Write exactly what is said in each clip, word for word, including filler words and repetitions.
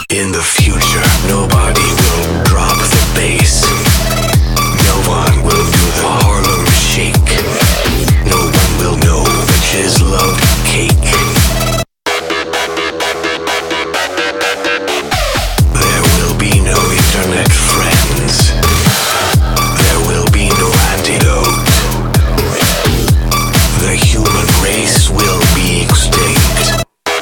In the future, nobody will drop the bass. No one will do the Harlem Shake. No one will know bitches love cake. There will be no internet friends. There will be no antidote. The human race will be extinct.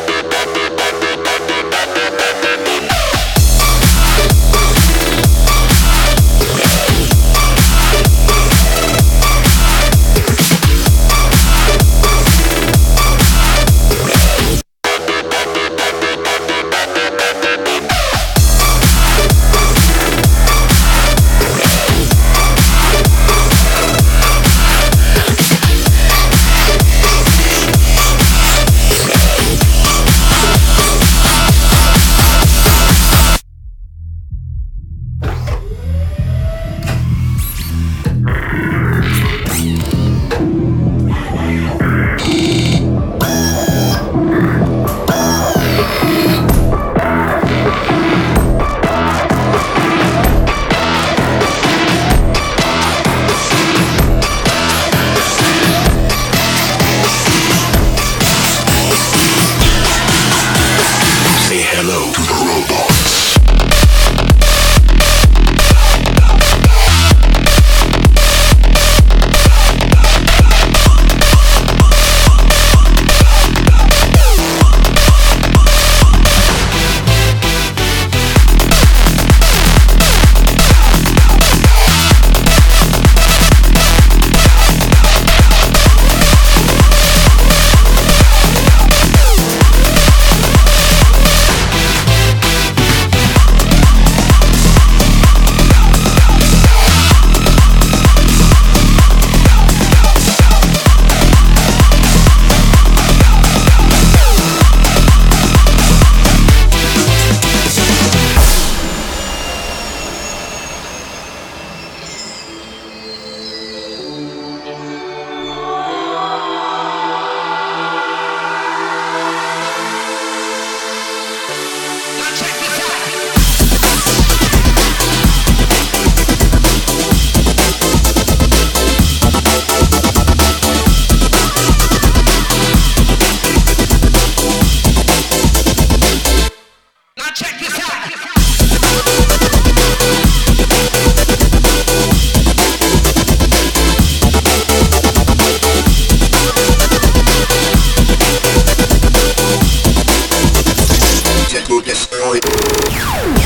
Hello to the robots. Destroy.